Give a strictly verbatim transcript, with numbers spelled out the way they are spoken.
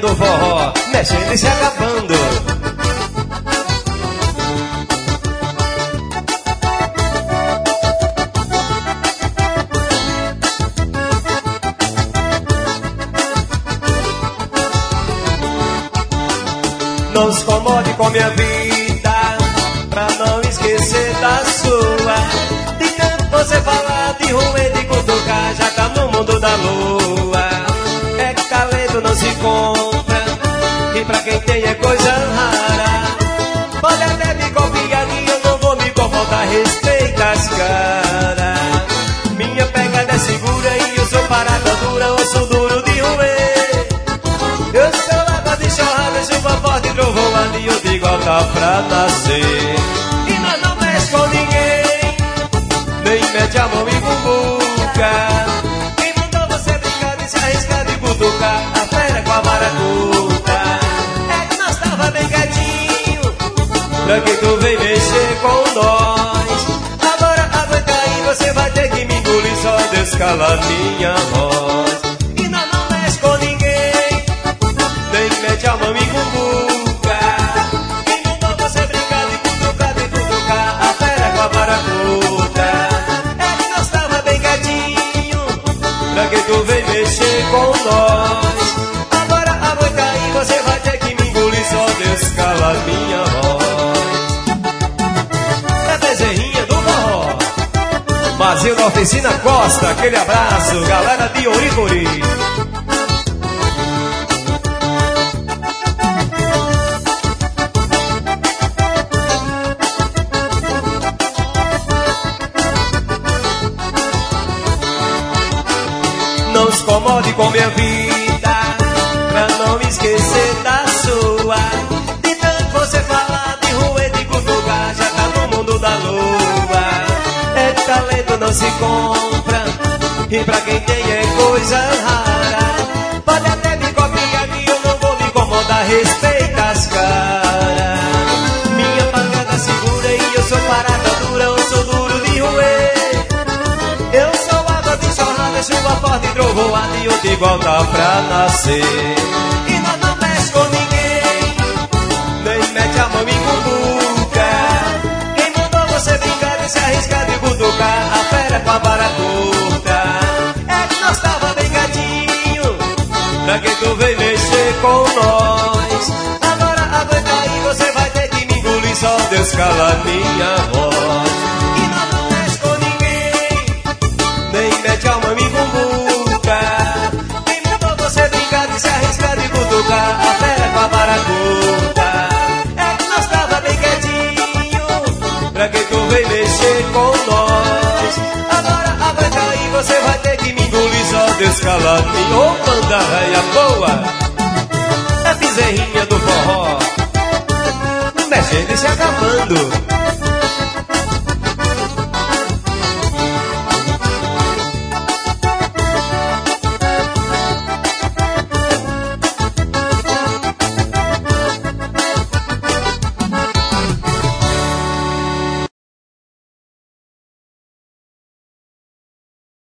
do forró, mexendo e se acabando. Não se incomode com minha vida, pra não esquecer da sua. De tanto você falar de ruim, de cutucar, já tá no mundo da lua. É que talento não se compra, e pra quem tem é coisa rara. Pode até me copiar que eu não vou me confortar, respeita as caras. Minha pegada é segura e eu sou parada dura, eu sou duro de roer. Eu sou água de chorrada, chuva forte, trovoada e eu digo alta pra nascer. E nós não mexe com ninguém, nem mete a mão e bumbuca. Quem mandou você brincar de se arriscar de cutucar a fera com a vara curta? É que nós tava bem quietinho, pra que tu vem mexer com nós? Agora aguenta aí, você vai ter que me engolir, só Deus cala minha voz. E nós não mexe com ninguém, nem mete a mão e bumbuca. Quem mandou você brincar de cutucar, de cutucar a fera com a vara curta? É que nós tava bem quietinho, pra que tu vem mexer com nós? Agora aguenta aí, você vai ter que me engolir, só Deus cala minha voz. É Bezerrinha do forró, Mazil da Oficina Costa, aquele abraço, galera de Oricuri. Não se incomode com minha vida, pra não esquecer da sua. De tanto você falar de ruim, de cutucar, já tá no mundo da lua. É que talento não se compra, e pra quem tem é coisa rara. Pode até me copiar que eu não vou me incomodar, respeita as caras. Minha pancada segura e eu sou parada dura, eu sou duro de roer. Eu sou água de chorrada, chuva forte e trovoada e eu digo alta pra nascer. E nós não mexe com ninguém, nem mete a mão em cumbuca. Quem mandou você brincar de se arriscar de cutucar a fera com a vara curta? É que nós tava bem gatinho, pra que tu vem mexer com nós? Agora aguenta aí, você vai ter que me engolir, só Deus cala minha voz. E nós não mexe com ninguém, nem mete a mão em cumbuca. Quem mandou você brincar de se arriscar de cutucar a fera com a vara curta? É que nós tava bem quietinho, pra que tu vem mexer com nós? Agora aguenta aí, você vai ter que me engolir, só Deus cala minha. Ô banda raia boa, é Bezerrinha do forró, mexendo e se acabando.